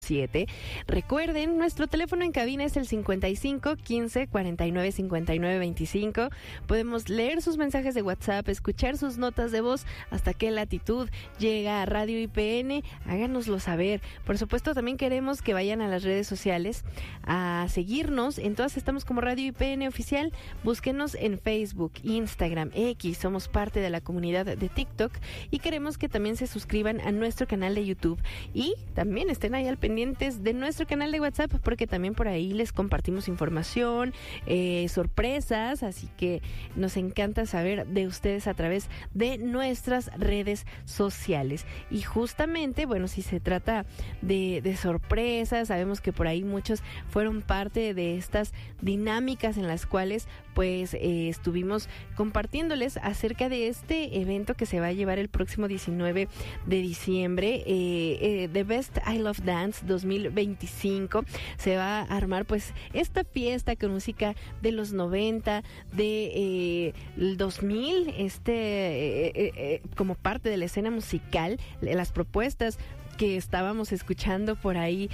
7. Recuerden, nuestro teléfono en cabina es el 55 15 49 59 25. Podemos leer sus mensajes de WhatsApp, escuchar sus notas de voz. ¿Hasta qué latitud llega a Radio IPN? Háganoslo saber. Por supuesto, también queremos que vayan a las redes sociales a seguirnos. En todas estamos como Radio IPN Oficial. Búsquenos en Facebook, Instagram, X. Somos parte de la comunidad de TikTok y queremos que también se suscriban a nuestro canal de YouTube y también estén ahí al pendientes de nuestro canal de WhatsApp, porque también por ahí les compartimos información, sorpresas, así que nos encanta saber de ustedes a través de nuestras redes sociales. Y justamente, bueno, si se trata de sorpresas, sabemos que por ahí muchos fueron parte de estas dinámicas en las cuales pues estuvimos compartiéndoles acerca de este evento que se va a llevar el próximo 19 de diciembre, The Best I Love Dance 2025. Se va a armar pues esta fiesta con música de los 90, de el 2000, como parte de la escena musical, las propuestas que estábamos escuchando por ahí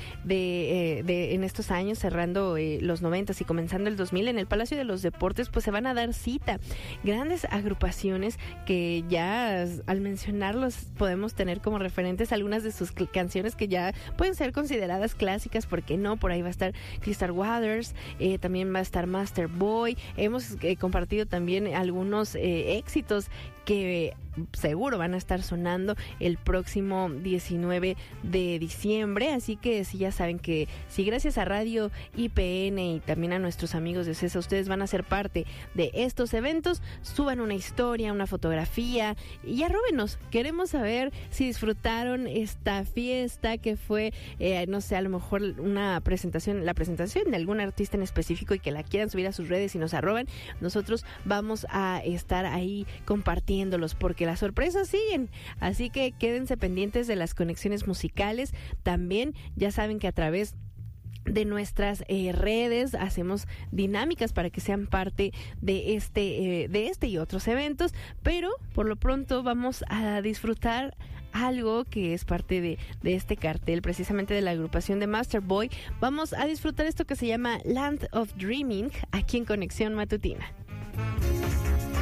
en estos años, cerrando los 90 y comenzando el 2000 en el Palacio de los Deportes, pues se van a dar cita. Grandes agrupaciones que ya al mencionarlos podemos tener como referentes algunas de sus canciones que ya pueden ser consideradas clásicas, ¿por qué no? Por ahí va a estar Crystal Waters, también va a estar Master Boy. Hemos compartido también algunos éxitos que seguro van a estar sonando el próximo 19 de diciembre, así que si ya saben que si gracias a Radio IPN y también a nuestros amigos de CESA ustedes van a ser parte de estos eventos, suban una historia, una fotografía y arróbenos. Queremos saber si disfrutaron esta fiesta que fue, no sé, a lo mejor la presentación de algún artista en específico y que la quieran subir a sus redes y nos arroban. Nosotros vamos a estar ahí compartiéndolos porque las sorpresas siguen, así que quédense pendientes de las conexiones musicales. También ya saben que a través de nuestras redes hacemos dinámicas para que sean parte de este y otros eventos, pero por lo pronto vamos a disfrutar algo que es parte de este cartel, precisamente de la agrupación de Master Boy. Vamos a disfrutar esto que se llama Land of Dreaming aquí en Conexión Matutina.